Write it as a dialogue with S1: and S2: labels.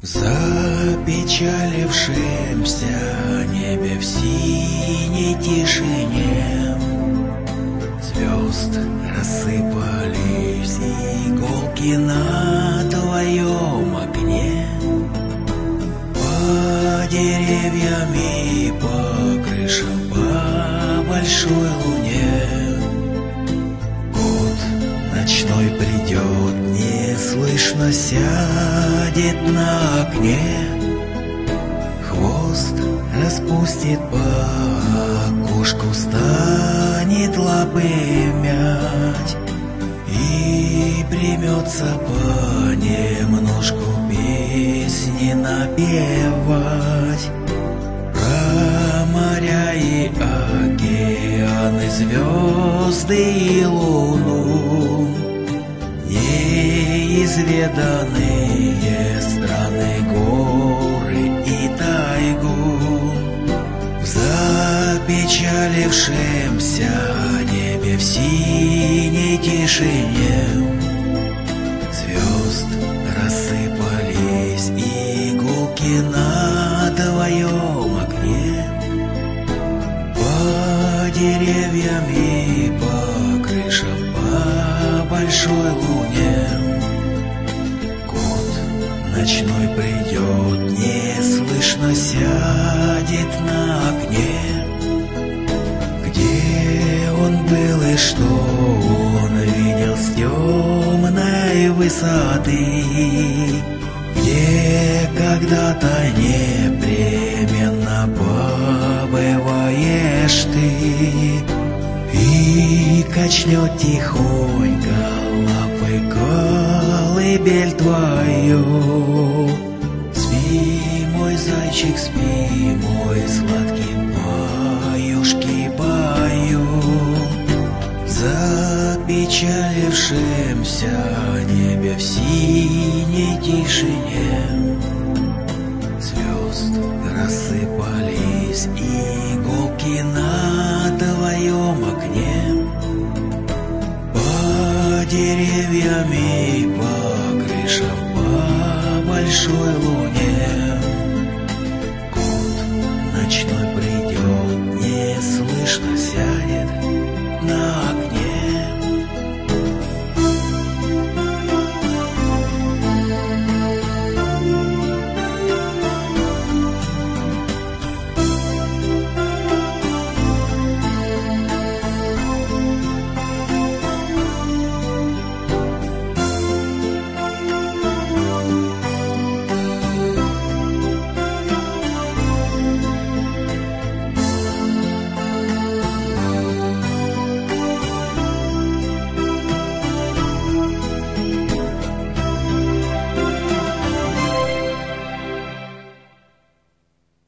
S1: запечалившемся небе в синей тишине звезд рассыпались иголки на твоем окне. По деревьям и по крышам, по большой луне год ночной придет, неслышно сядет на окне, хвост распустит по окошку, станет лапы мять и примется понемножку песни напевать про моря и океаны, звезды и луну, неизведанные страны, горы и тайгу. В запечалившемся небе в синей тишине звезд рассыпались иголки на твоем окне. По деревьям и по крышам, по большой луне год ночной придет, неслышно сядет на окне. Где он был и что он видел с темной высоты, где когда-то непременно побываешь ты, и качнет тихонько лапой колыбель твою. Спи, мой зайчик, спи, мой сладкий, баюшки баю. В запечалившемся небе в синей тишине звезд рассыпались иголки на твоем окне. По деревьям и по крышам, по большой луне